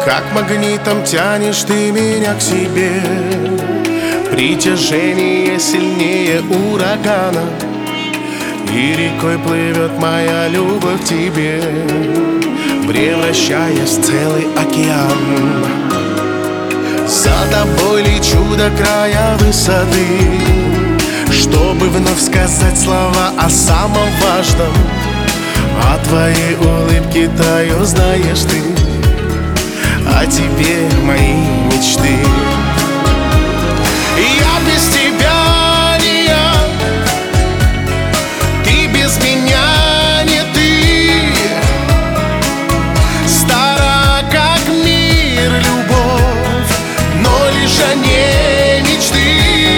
Как магнитом тянешь ты меня к себе. Притяжение сильнее урагана, и рекой плывет моя любовь к тебе, превращаясь в целый океан. За тобой лечу до края высоты, чтобы вновь сказать слова о самом важном. О твоей улыбке таю, знаешь ты, о тебе мои мечты. Я без тебя не я, ты без меня не ты. Стара как мир любовь, но лишь о ней мечты.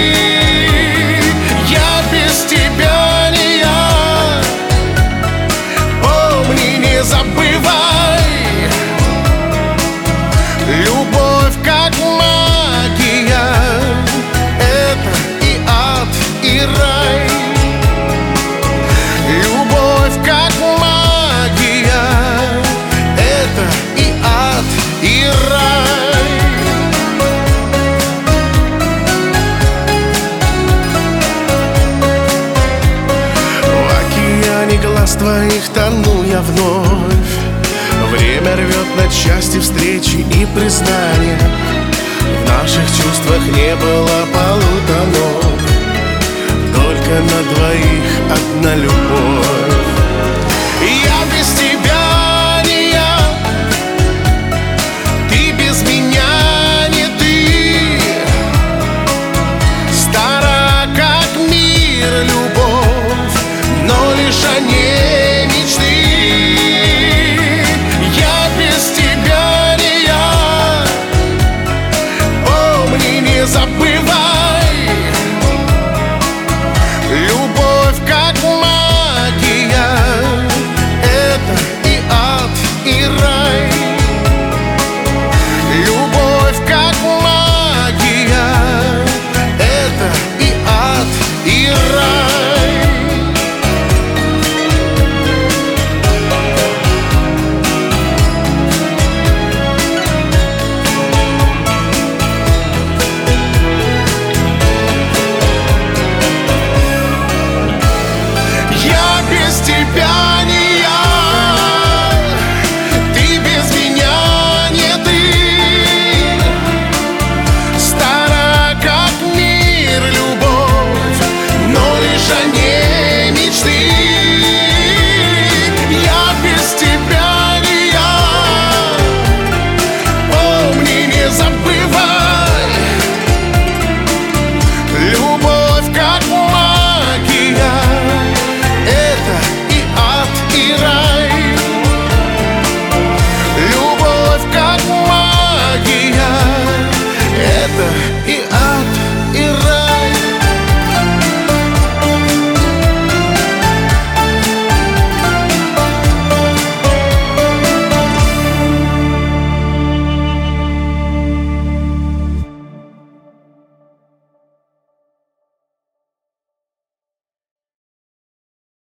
Я без тебя не я, помни, не забывай. Любовь как магия, это и ад, и рай. Любовь как магия, это и ад, и рай. В океане глаз твоих тону я вновь. Время рвет на части встречи и признания. В наших чувствах не было полутонов, только на двоих одна любовь. Я без